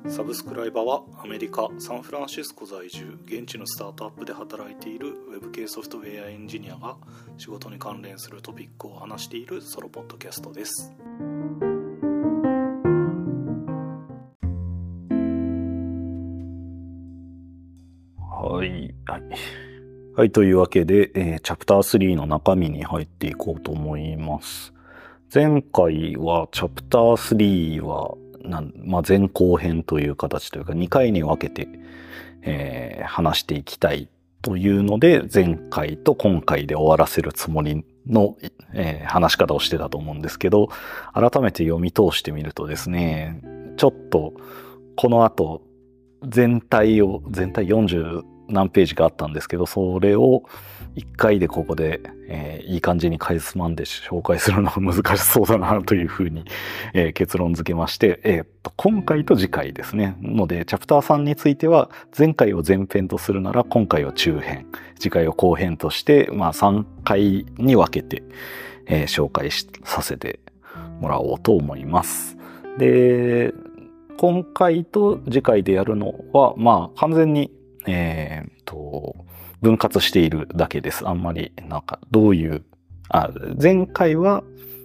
サブスクライバーはアメリカ・サンフランシスコ在住、現地のスタートアップで働いているウェブ系ソフトウェアエンジニアが仕事に関連するトピックを話しているソロポッドキャストです。はい、というわけで、チャプター3の中身に入っていこうと思います。前回はチャプター3は前後編という形というか2回に分けて、話していきたいというので、前回と今回で終わらせるつもりの、話し方をしてたと思うんですけど、改めて読み通してみるとですね、ちょっとこの後全体40何ページかあったんですけど、それを1回でここで、いい感じにかいつまんで紹介するのは難しそうだなというふうに、結論付けまして、今回と次回ですね。ので、チャプター3については、前回を前編とするなら、今回を中編、次回を後編として、3回に分けて、紹介させてもらおうと思います。で、今回と次回でやるのは、完全に分割しているだけです。あんまり前回は、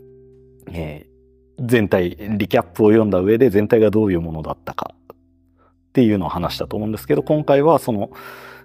全体リキャップを読んだ上で全体がどういうものだったかっていうのを話したと思うんですけど、今回はその、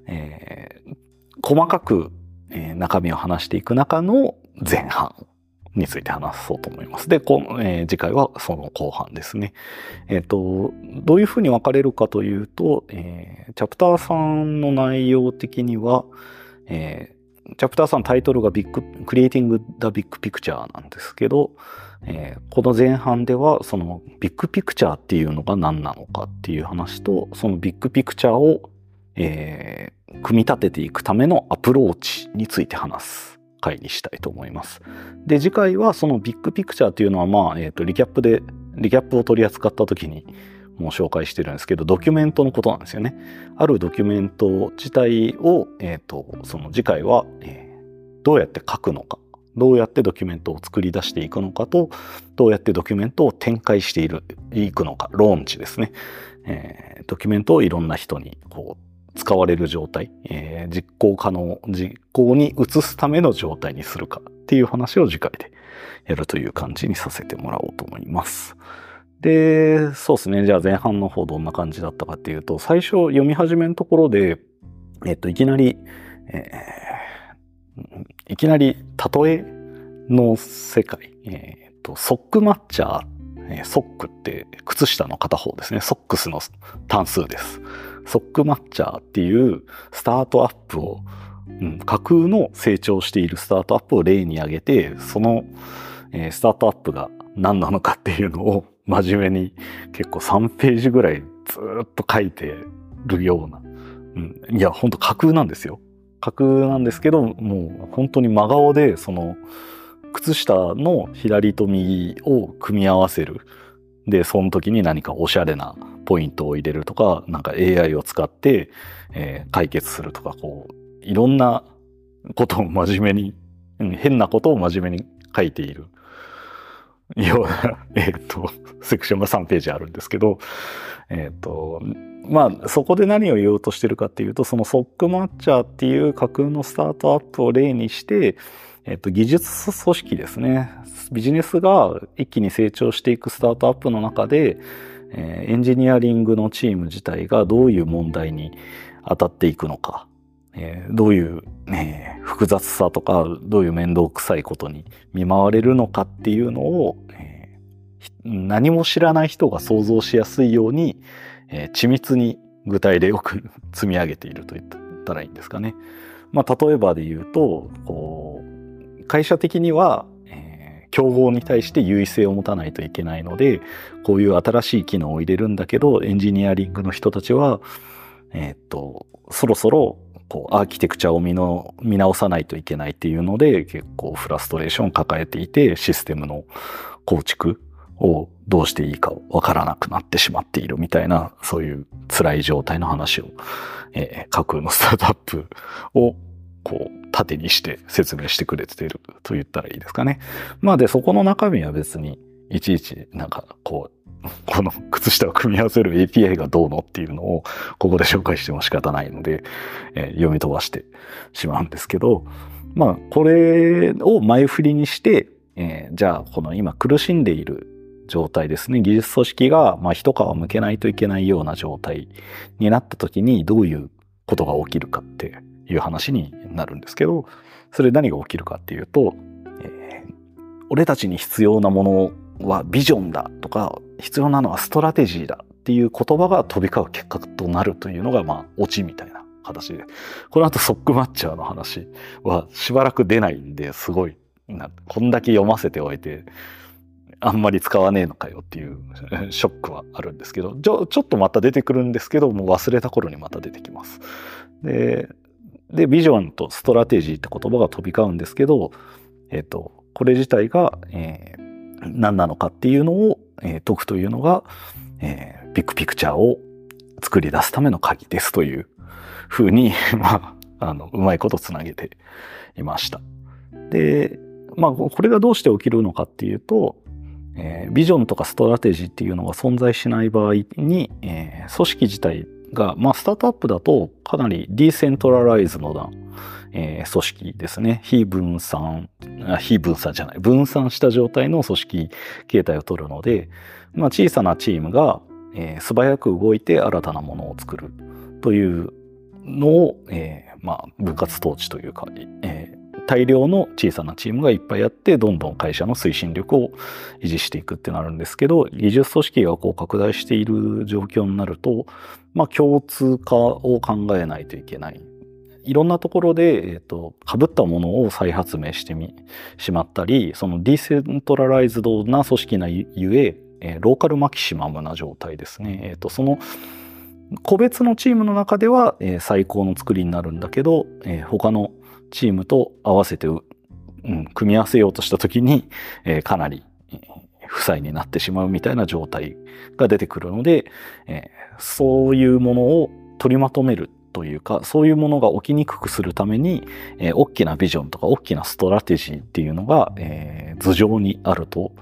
細かく、中身を話していく中の前半について話そうと思います。で、次回はその後半ですね。どういうふうに分かれるかというと、チャプター3の内容的には、チャプター3タイトルがCreating the Big Picture なんですけど、この前半ではそのビッグピクチャーっていうのが何なのかっていう話と、そのビッグピクチャーを、組み立てていくためのアプローチについて話す回にしたいと思います。で、次回はそのビッグピクチャーっていうのはリキャップを取り扱った時にもう紹介してるんですけど、ドキュメントのことなんですよね。あるドキュメント自体を、その次回は、どうやって書くのか、どうやってドキュメントを作り出していくのかと、どうやってドキュメントを展開していくのか、ローンチですね。ドキュメントをいろんな人に使われる状態、実行に移すための状態にするかっていう話を次回でやるという感じにさせてもらおうと思います。で、そうですね。じゃあ前半の方どんな感じだったかっていうと、最初読み始めのところで、いきなり例えの世界、ソックマッチャー、ソックって靴下の片方ですね。ソックスの単数です。ソックマッチャーっていうスタートアップを、架空の成長しているスタートアップを例に挙げて、その、スタートアップが何なのかっていうのを真面目に結構3ページぐらいずっと書いてるような。いや、ほんと架空なんですよ。架空なんですけど、もう本当に真顔でその靴下の左と右を組み合わせる。で、その時に何かおしゃれなポイントを入れるとか、なんか AI を使って、解決するとか、いろんなことを真面目に、変なことを真面目に書いているような、セクションが3ページあるんですけど、そこで何を言おうとしてるかっていうと、そのソックマッチャーっていう架空のスタートアップを例にして、技術組織ですね。ビジネスが一気に成長していくスタートアップの中で、エンジニアリングのチーム自体がどういう問題に当たっていくのか、どういう、複雑さとか、どういう面倒くさいことに見舞われるのかっていうのを、何も知らない人が想像しやすいように、緻密に具体例を積み上げていると言ったらいいんですかね。例えばで言うと、会社的には、競合に対して優位性を持たないといけないので、こういう新しい機能を入れるんだけど、エンジニアリングの人たちは、そろそろアーキテクチャを見直さないといけないっていうので、結構フラストレーションを抱えていて、システムの構築をどうしていいかわからなくなってしまっているみたいな、そういう辛い状態の話を、架空のスタートアップを縦にして説明してくれていると言ったらいいですかね。で、そこの中身は別にいちいちこの靴下を組み合わせる API がどうのっていうのをここで紹介しても仕方ないので、読み飛ばしてしまうんですけど、まあこれを前振りにして、じゃあこの今苦しんでいる状態ですね、技術組織が一皮むけないといけないような状態になった時にどういうことが起きるかっていう話になるんですけど、それ何が起きるかっていうと、俺たちに必要なものはビジョンだとか、必要なのはストラテジーだっていう言葉が飛び交う結果となるというのがオチみたいな形で、この後ソックマッチャーの話はしばらく出ないんで、すごいこんだけ読ませておいてあんまり使わねえのかよっていうショックはあるんですけど、ちょっとまた出てくるんですけど、もう忘れた頃にまた出てきます。でビジョンとストラテジーって言葉が飛び交うんですけど、これ自体が、何なのかっていうのを、解くというのが、ビッグピクチャーを作り出すための鍵ですというふうにうまいことつなげていました。で、これがどうして起きるのかっていうと、ビジョンとかストラテジーっていうのが存在しない場合に、組織自体が、スタートアップだとかなりディーセントラライズドな、組織ですね。分散した状態の組織形態を取るので、小さなチームが、素早く動いて新たなものを作るというのを、分割統治というか、大量の小さなチームがいっぱいやってどんどん会社の推進力を維持していくってなるんですけど、技術組織が拡大している状況になると、共通化を考えないといけない。いろんなところで、被ったものを再発明してしまったり、そのディーセントラライズドな組織なゆえ、ローカルマキシマムな状態ですね。その個別のチームの中では、最高の作りになるんだけど、他のチームと合わせて、組み合わせようとした時に、かなり負債になってしまうみたいな状態が出てくるので、そういうものを取りまとめるというか、そういうものが起きにくくするために、大きなビジョンとか大きなストラテジーっていうのが、頭上にあると、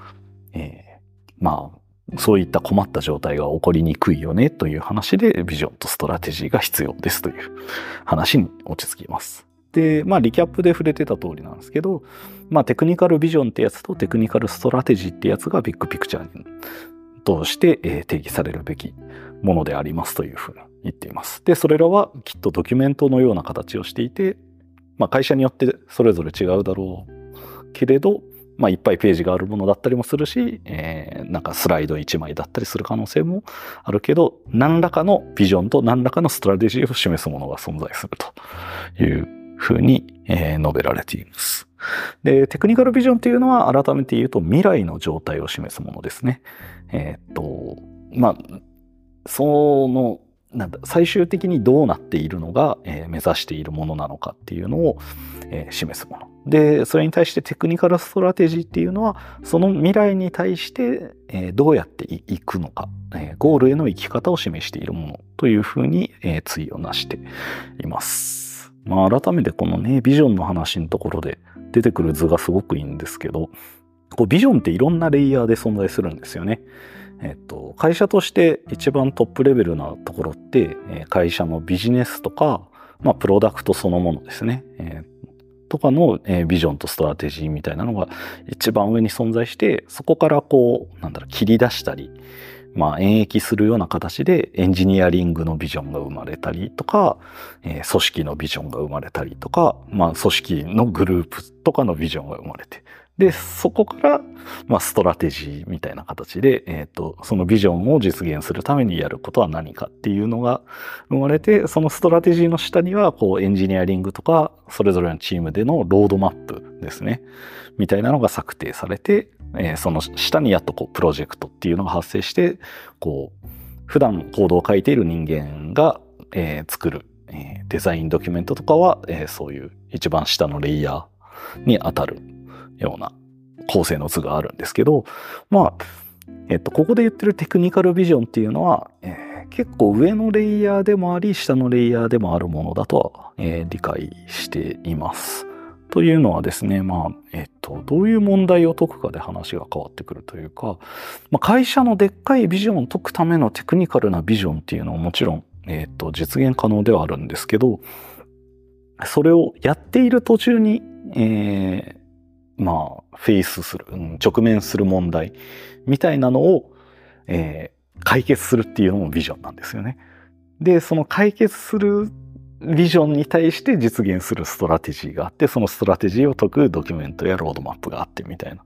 そういった困った状態が起こりにくいよねという話で、ビジョンとストラテジーが必要ですという話に落ち着きます。で、リキャップで触れてた通りなんですけど、テクニカルビジョンってやつとテクニカルストラテジーってやつがビッグピクチャーに通して定義されるべきものでありますというふうに言っています。で、それらはきっとドキュメントのような形をしていて、会社によってそれぞれ違うだろうけれど、いっぱいページがあるものだったりもするし、なんかスライド1枚だったりする可能性もあるけど、何らかのビジョンと何らかのストラテジーを示すものが存在するというふうに、述べられています。で、テクニカルビジョンというのは改めて言うと未来の状態を示すものですね。最終的にどうなっているのが、目指しているものなのかっていうのを、示すもの。で、それに対してテクニカルストラテジーっていうのは、その未来に対して、どうやっていくのか、ゴールへの生き方を示しているものというふうに、対をなしています。改めてこのね、ビジョンの話のところで出てくる図がすごくいいんですけど、ビジョンっていろんなレイヤーで存在するんですよね。会社として一番トップレベルなところって、会社のビジネスとか、プロダクトそのものですね。とかの、ビジョンとストラテジーみたいなのが一番上に存在して、そこから切り出したり、演繹するような形でエンジニアリングのビジョンが生まれたりとか、組織のビジョンが生まれたりとか、組織のグループとかのビジョンが生まれて、で、そこから、ストラテジーみたいな形で、そのビジョンを実現するためにやることは何かっていうのが生まれて、そのストラテジーの下には、エンジニアリングとか、それぞれのチームでのロードマップですね。みたいなのが策定されて、その下にやっとプロジェクトっていうのが発生して、普段コードを書いている人間が、作る、デザインドキュメントとかは、そういう一番下のレイヤーに当たるような構成の図があるんですけど、ここで言ってるテクニカルビジョンっていうのは、結構上のレイヤーでもあり、下のレイヤーでもあるものだとは、理解しています。 というのはですね、どういう問題を解くかで話が変わってくるというか、会社のでっかいビジョンを解くためのテクニカルなビジョンっていうのはもちろん、実現可能ではあるんですけど、それをやっている途中に、フェイスする、直面する問題みたいなのを、解決するっていうのもビジョンなんですよね。で、その解決するビジョンに対して実現するストラテジーがあって、そのストラテジーを解くドキュメントやロードマップがあってみたいな。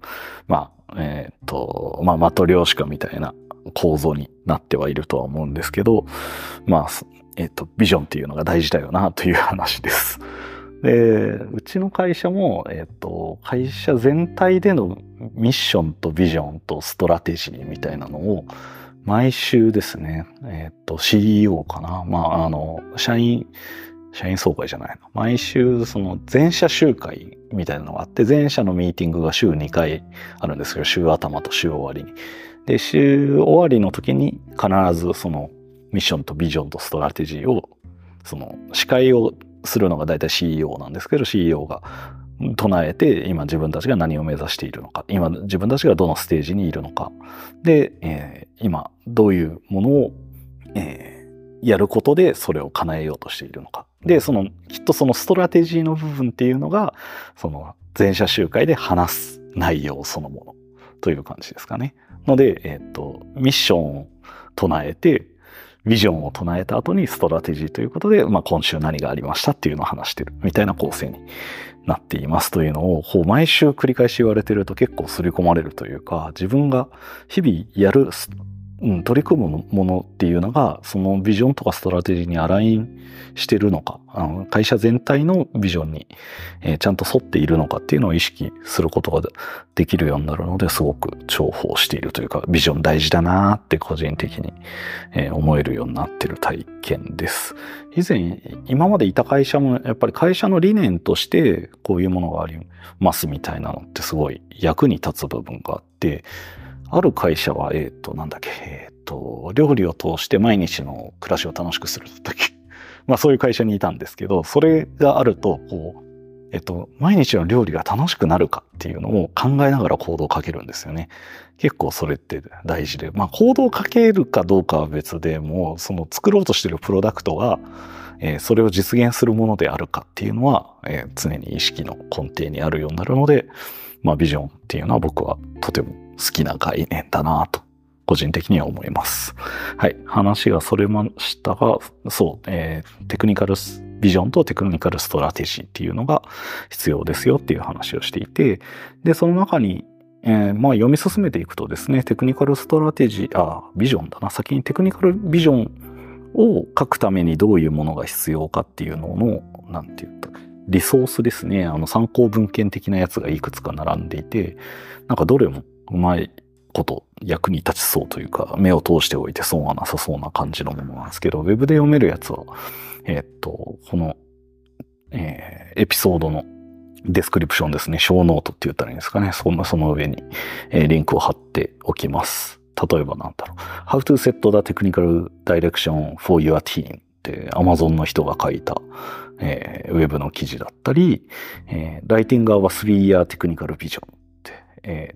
マトリョーシカみたいな構造になってはいるとは思うんですけど、ビジョンっていうのが大事だよなという話です。で、うちの会社も、会社全体でのミッションとビジョンとストラテジーみたいなのを毎週ですね、CEO かな。社員総会じゃないの。毎週、その全社集会みたいなのがあって、全社のミーティングが週2回あるんですけど、週頭と週終わりに。で、週終わりの時に必ずそのミッションとビジョンとストラテジーを、その司会をするのが大体 CEO なんですけど、CEO が唱えて、今自分たちが何を目指しているのか、今自分たちがどのステージにいるのか、で、今どういうものを、やることでそれを叶えようとしているのか。で、きっとそのストラテジーの部分っていうのが、その全社集会で話す内容そのものという感じですかね。ので、ミッションを唱えて、ビジョンを唱えた後にストラテジーということで、今週何がありましたっていうのを話してるみたいな構成になっていますというのを、毎週繰り返し言われてると結構刷り込まれるというか、自分が日々やる、取り組むものっていうのが、そのビジョンとかストラテジーにアラインしてるのか、会社全体のビジョンに、ちゃんと沿っているのかっていうのを意識することができるようになるので、すごく重宝しているというか、ビジョン大事だなーって個人的に、思えるようになってる体験です。今までいた会社もやっぱり会社の理念としてこういうものがありますみたいなのってすごい役に立つ部分があって、ある会社は、料理を通して毎日の暮らしを楽しくするとき、そういう会社にいたんですけど、それがあると、毎日の料理が楽しくなるかっていうのを考えながらコードをかけるんですよね。結構それって大事で、コードをかけるかどうかは別でも、その作ろうとしているプロダクトが、それを実現するものであるかっていうのは、常に意識の根底にあるようになるので、ビジョンっていうのは僕はとても好きな概念だなと個人的には思います。はい。話がそれましたが、テクニカルビジョンとテクニカルストラテジーっていうのが必要ですよっていう話をしていて、で、その中に、読み進めていくとですね、テクニカルストラテジー、ビジョンだな。先にテクニカルビジョンを書くためにどういうものが必要かっていうのの、リソースですね。参考文献的なやつがいくつか並んでいて、どれもうまいこと役に立ちそうというか、目を通しておいて損はなさそうな感じのものなんですけど、ウェブで読めるやつは、この、エピソードのデスクリプションですね。小ノートって言ったらいいんですかね。その上に、リンクを貼っておきます。例えばHow to set the technical direction for your team って Amazon の人が書いた、ウェブの記事だったり、Writing our 3-year technical vision って、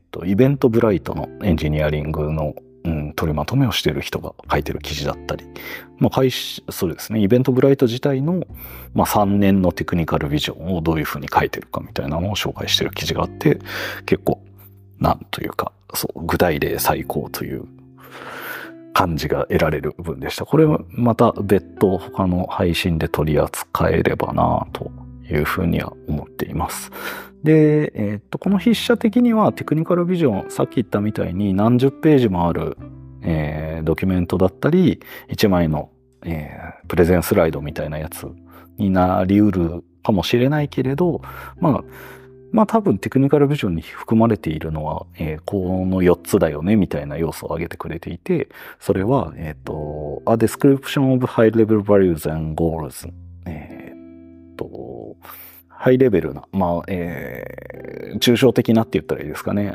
イベントブライトのエンジニアリングの、取りまとめをしている人が書いてる記事だったり、そうですね、イベントブライト自体の、3年のテクニカルビジョンをどういうふうに書いてるかみたいなのを紹介してる記事があって、結構、具体例最高という感じが得られる部分でした。これはまた別途他の配信で取り扱えればなというふうには思っています。で、この筆者的にはテクニカルビジョン、さっき言ったみたいに何十ページもある、ドキュメントだったり、1枚の、プレゼンスライドみたいなやつになりうるかもしれないけれど、多分テクニカルビジョンに含まれているのは、この4つだよねみたいな要素を挙げてくれていて、それは、A description of high level values and goals。ハイレベルな、抽象的なって言ったらいいですかね。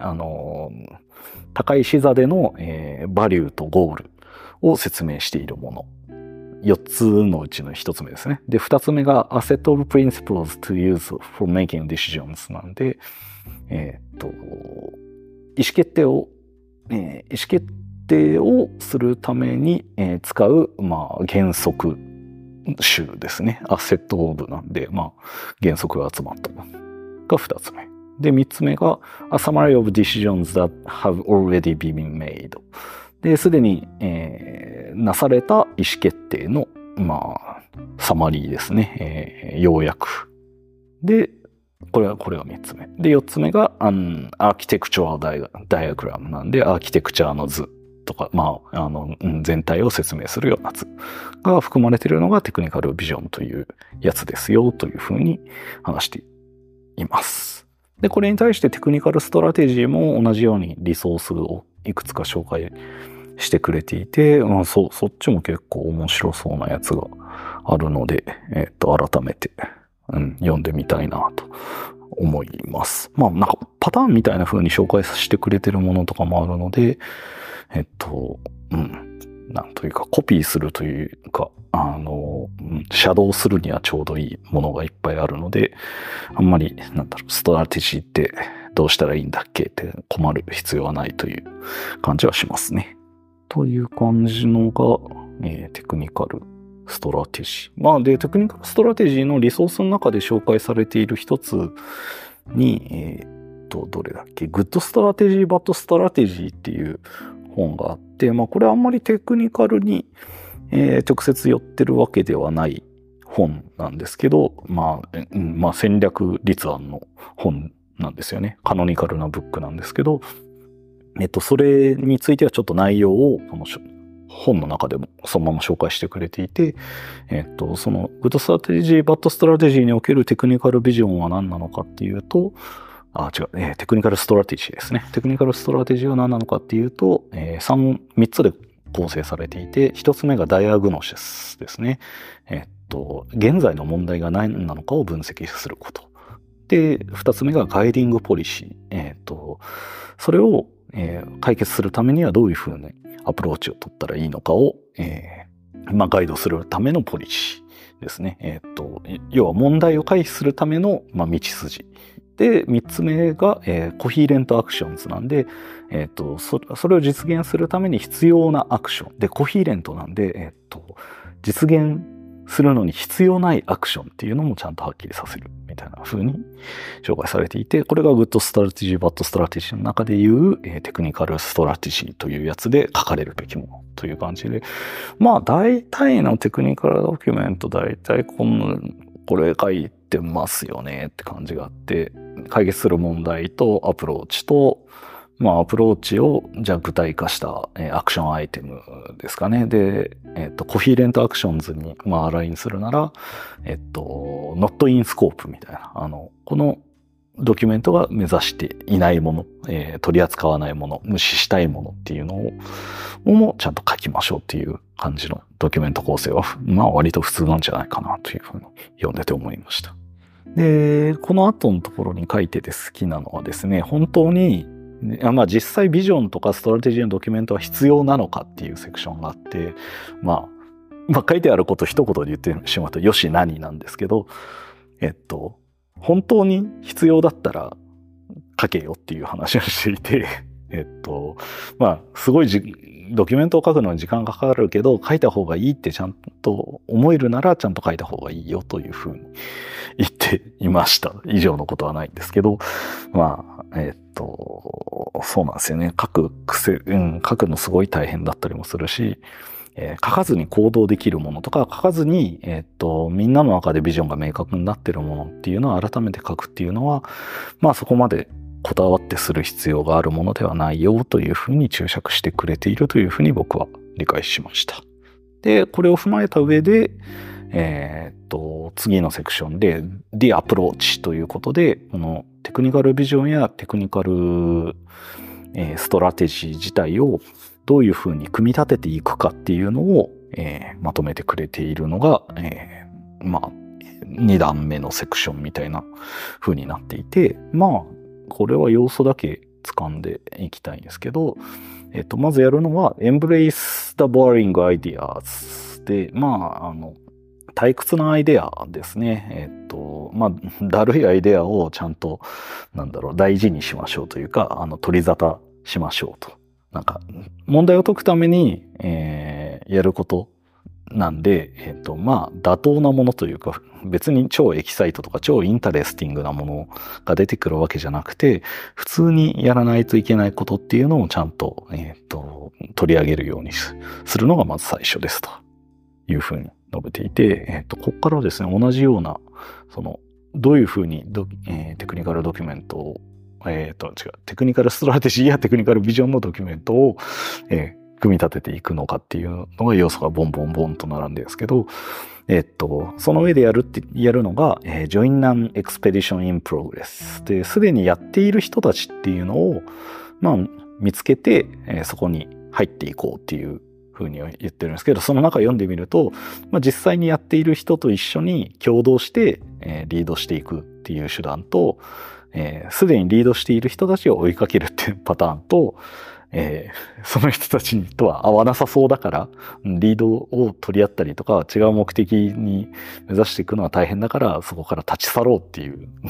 高い視座での、バリューとゴールを説明しているもの。 4つのうちの1つ目ですね。で、2つ目が A set of principles to use for making decisions なんで、意思決定をするために使う、原則集ですね。アセットオブなんで、原則が集まったのが2つ目。で、3つ目が A summary of decisions that have already been made。で、すでに、なされた意思決定の、サマリーですね。要約。で、これが3つ目。で、4つ目が、アーキテクチャルダイアグラムなんで、アーキテクチャの図とか、全体を説明するような図が含まれているのがテクニカルビジョンというやつですよ、というふうに話しています。で、これに対してテクニカルストラテジーも同じようにリソースをいくつか紹介してくれていて、そっちも結構面白そうなやつがあるので、改めて、読んでみたいなと思います。なんかパターンみたいな風に紹介してくれてるものとかもあるので、なんというかコピーするというか、シャドウするにはちょうどいいものがいっぱいあるので、あんまり、ストラテジーってどうしたらいいんだっけって困る必要はないという感じはしますね。という感じのが、テクニカルストラテジー。で、テクニカルストラテジーのリソースの中で紹介されている一つに、どれだっけ？グッドストラテジー、バッドストラテジーっていう本があって、これあんまりテクニカルに、直接寄ってるわけではない本なんですけど、戦略立案の本なんですよね。カノニカルなブックなんですけど、それについてはちょっと内容をこの本の中でもそのまま紹介してくれていて、そのグッドストラテジー、バッドストラテジーにおけるテクニカルビジョンは何なのかっていうと、テクニカルストラテジーですね。テクニカルストラテジーは何なのかっていうと、3つで構成されていて、1つ目がダイアグノシスですね。現在の問題が何なのかを分析すること。で、2つ目がガイディングポリシー。それを解決するためにはどういうふうにアプローチを取ったらいいのかを、ガイドするためのポリシーですね。要は問題を回避するための、道筋。で、3つ目が、コヒーレントアクションズなんで、それを実現するために必要なアクション。で、コヒーレントなんで、実現するのに必要ないアクションっていうのもちゃんとはっきりさせるみたいな風に紹介されていて、これがグッドストラテジー、バッドストラテジーの中でいう、テクニカルストラテジーというやつで書かれるべきものという感じで、大体のテクニカルドキュメント、大体これ書いてますよねって感じがあって、解決する問題とアプローチと、アプローチをじゃあ具体化した、アクションアイテムですかね。で、コヒーレントアクションズに、アラインするなら、not in scope みたいな、このドキュメントが目指していないもの、取り扱わないもの、無視したいものっていうのをもちゃんと書きましょうっていう感じのドキュメント構成は、割と普通なんじゃないかなというふうに読んでて思いました。で、この後のところに書いてて好きなのはですね、本当に実際ビジョンとかストラテジーのドキュメントは必要なのかっていうセクションがあって、書いてあること一言で言ってしまうとよし何なんですけど、本当に必要だったら書けよっていう話をしていて、すごいドキュメントを書くのに時間がかかるけど、書いた方がいいってちゃんと思えるならちゃんと書いた方がいいよというふうに言っていました。以上のことはないんですけど、そうなんですよね。書くのすごい大変だったりもするし、書かずに行動できるものとか、書かずに、みんなの中でビジョンが明確になっているものっていうのを改めて書くっていうのは、そこまでこだわってする必要があるものではないよというふうに注釈してくれているというふうに僕は理解しました。で、これを踏まえた上で、次のセクションで The Approach ということで、このテクニカルビジョンやテクニカル、ストラテジー自体をどういうふうに組み立てていくかっていうのを、まとめてくれているのが、2段目のセクションみたいな風になっていて、これは要素だけ掴んでいきたいんですけど、まずやるのは Embrace the boring ideas で、退屈なアイデアですね。だるいアイデアをちゃんと、大事にしましょうというか、取り沙汰しましょうと。問題を解くために、やることなんで、妥当なものというか、別に超エキサイトとか超インタレスティングなものが出てくるわけじゃなくて、普通にやらないといけないことっていうのをちゃんと、取り上げるようにするのがまず最初ですというふうに述べていて、ここからですね、同じような、どういうふうにテクニカルドキュメントを、テクニカルストラテジーやテクニカルビジョンのドキュメントを、組み立てていくのかっていうのが要素がボンボンボンと並んでるんですけど、その上でやるのが、Join an Expedition in Progress で、すでにやっている人たちっていうのを、見つけて、そこに入っていこうっていうふうに言ってるんですけど、その中読んでみると、実際にやっている人と一緒に共同して、リードしていくっていう手段と、すでにリードしている人たちを追いかけるっていうパターンと、その人たちとは合わなさそうだから、リードを取り合ったりとか、違う目的に目指していくのは大変だから、そこから立ち去ろうっていう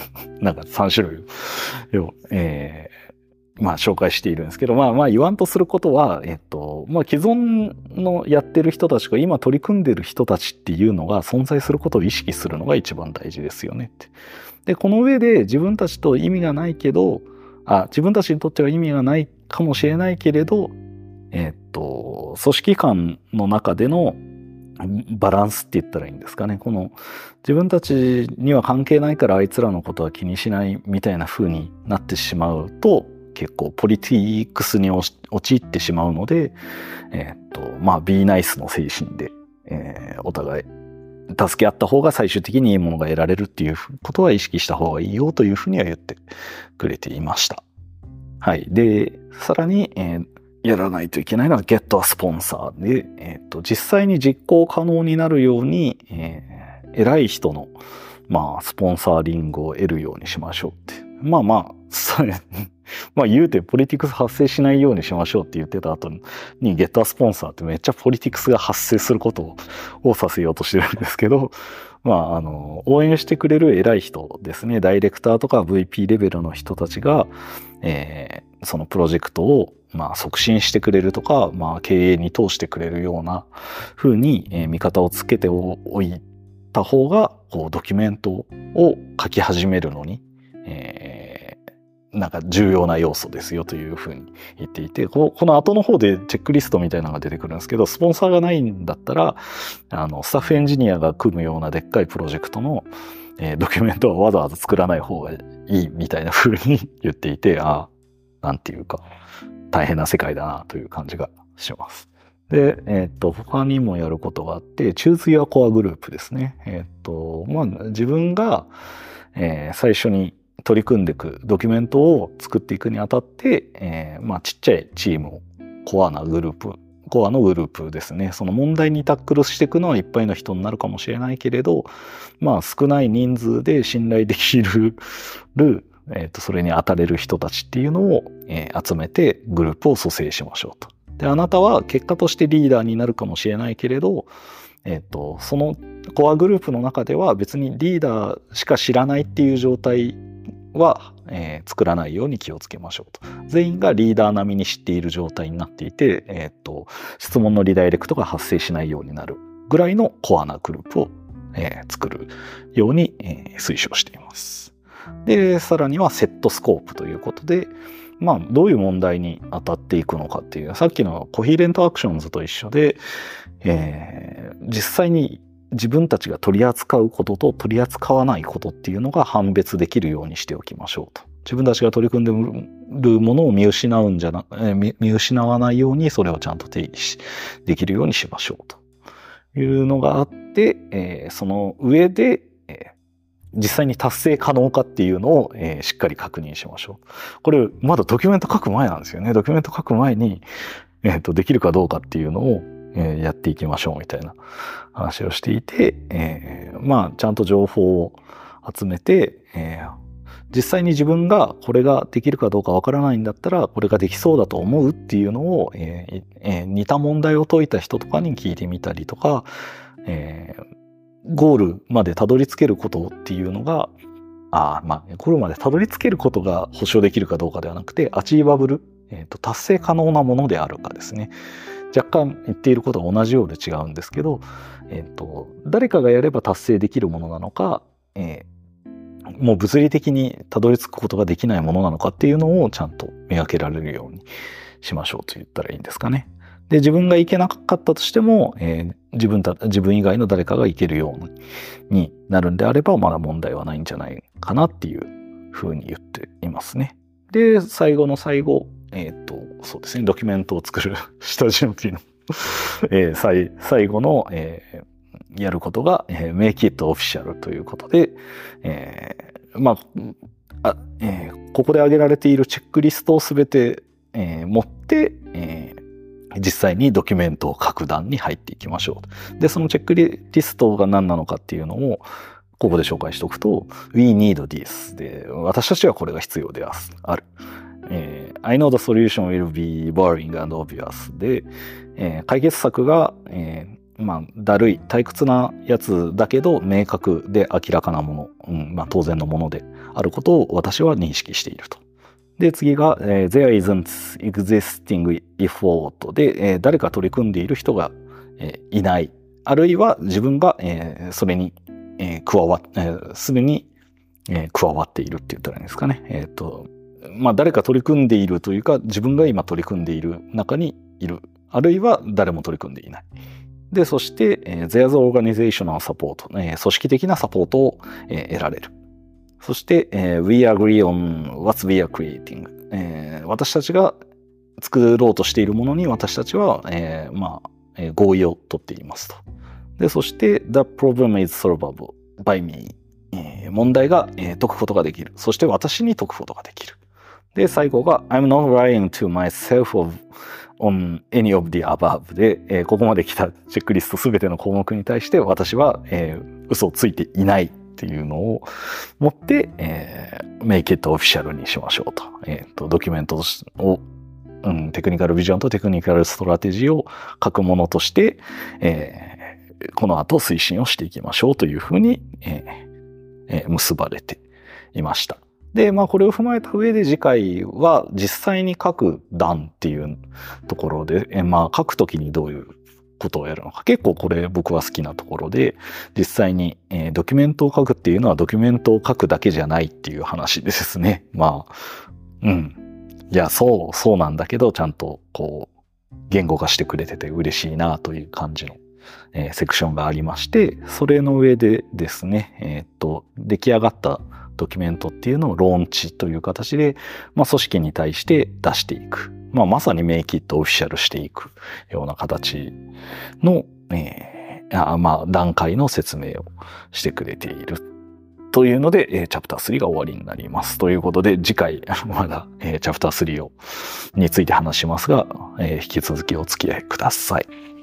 、3種類を、紹介しているんですけど、言わんとすることは、既存のやってる人たちが今取り組んでる人たちっていうのが存在することを意識するのが一番大事ですよねって。で、この上で自分たちと意味がないけど、自分たちにとっては意味がないかもしれないけれど、組織間の中でのバランスって言ったらいいんですかね。自分たちには関係ないからあいつらのことは気にしないみたいな風になってしまうと、結構ポリティクスに陥ってしまうので、be nice の精神で、お互い助け合った方が最終的にいいものが得られるっていうことは意識した方がいいよというふうには言ってくれていました。はい。で、さらに、やらないといけないのは Get a Sponsor で、実際に実行可能になるように、偉い人の、スポンサーリングを得るようにしましょうって。言うてポリティクス発生しないようにしましょうって言ってた後にゲッタースポンサーってめっちゃポリティクスが発生することをさせようとしてるんですけど、応援してくれる偉い人ですね、ダイレクターとか VP レベルの人たちが、そのプロジェクトを促進してくれるとか、経営に通してくれるような風に、見方をつけておいた方がドキュメントを書き始めるのに、重要な要素ですよというふうに言っていて、この後の方でチェックリストみたいなのが出てくるんですけど、スポンサーがないんだったら、スタッフエンジニアが組むようなでっかいプロジェクトの、ドキュメントはわざわざ作らない方がいいみたいなふうに言っていて、なんていうか、大変な世界だなという感じがします。で、他にもやることがあって、Choose Your Core Group ですね。自分が、最初に取り組んでいくドキュメントを作っていくにあたって、ちっちゃいチームをコアのグループですね。その問題にタックルしていくのはいっぱいの人になるかもしれないけれど、少ない人数で信頼できる、それに当たれる人たちっていうのを、集めてグループを組成しましょうと。で、あなたは結果としてリーダーになるかもしれないけれど、そのコアグループの中では別にリーダーしか知らないっていう状態は、作らないように気をつけましょうと。全員がリーダー並みに知っている状態になっていて、質問のリダイレクトが発生しないようになるぐらいのコアなグループを、作るように、推奨しています。で、さらにはセットスコープということで、どういう問題に当たっていくのかっていう、さっきのコヒーレントアクションズと一緒で、実際に自分たちが取り扱うことと取り扱わないことっていうのが判別できるようにしておきましょうと。自分たちが取り組んでるものを見失わないようにそれをちゃんと定義できるようにしましょうというのがあって、その上で、実際に達成可能かっていうのを、しっかり確認しましょう。これまだドキュメント書く前なんですよね。ドキュメント書く前に、できるかどうかっていうのをやっていきましょうみたいな話をしていて、ちゃんと情報を集めて、 実際に自分がこれができるかどうかわからないんだったら、これができそうだと思うっていうのを、似た問題を解いた人とかに聞いてみたりとか、ゴールまでたどり着けることっていうのが、ゴールまでたどり着けることが保証できるかどうかではなくて、アチーバブル、達成可能なものであるかですね。若干言っていることは同じようで違うんですけど、誰かがやれば達成できるものなのか、もう物理的にたどり着くことができないものなのかっていうのをちゃんと見分けられるようにしましょうと言ったらいいんですかね。で、自分が行けなかったとしても、自分以外の誰かが行けるようになるんであれば、まだ問題はないんじゃないかなっていうふうに言っていますね。で、最後の最後、そうですね、ドキュメントを作る下準備の最後の、やることが、make it official ということで、ここで挙げられているチェックリストをすべて、持って、実際にドキュメントを書く段に入っていきましょう。で、そのチェックリストが何なのかっていうのを、ここで紹介しておくと、We need this で、私たちはこれが必要である。I know the solution will be boring and obvious で、解決策が、だるい、退屈なやつだけど、明確で明らかなもの、当然のものであることを私は認識していると。で、次が、there isn't existing effort で、誰か取り組んでいる人が、いない。あるいは自分が、それに、すでに、加わっているって言ったらいいんですかね。誰か取り組んでいるというか、自分が今取り組んでいる中にいる。あるいは誰も取り組んでいない。で、そして、there's organizational support、組織的なサポートを、得られる。そして、we agree on what we are creating、私たちが作ろうとしているものに私たちは、合意を取っていますと。で、そして the problem is solvable by me、問題が、解くことができる。そして私に解くことができる。で、最後が I'm not lying to myself on any of the above で、ここまで来たチェックリストすべての項目に対して私は、嘘をついていないっていうのを持って、make it official にしましょうと。ドキュメントを、テクニカルビジョンとテクニカルストラテジーを書くものとして、この後推進をしていきましょうというふうに、結ばれていました。で、これを踏まえた上で次回は実際に書く段っていうところで、書くときにどういうことをやるのか。結構これ僕は好きなところで、実際に、ドキュメントを書くっていうのはドキュメントを書くだけじゃないっていう話ですね。いや、そうなんだけど、ちゃんとこう、言語化してくれてて嬉しいなという感じの、セクションがありまして、それの上でですね、出来上がったドキュメントっていうのをローンチという形で、組織に対して出していく。まさにメイキットオフィシャルしていくような形の、段階の説明をしてくれている。というので、チャプター3が終わりになります。ということで、次回、まだ、チャプター3について話しますが、引き続きお付き合いください。